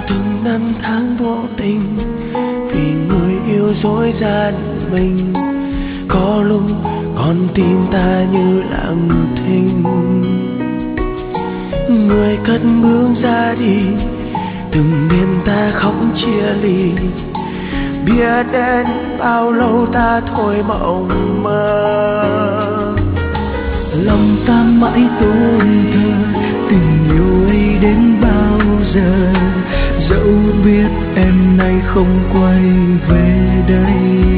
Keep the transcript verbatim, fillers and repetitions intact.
từng năm tháng vô tình vì người yêu dối gian mình. Có lúc con tim ta như lặng thinh, người cất bước ra đi, từng đêm ta khóc chia ly. Biết đến bao lâu ta thôi mộng mơ, lòng ta mãi tôn thờ tình yêu ấy đến bao giờ. Dẫu biết em nay không quay về đây,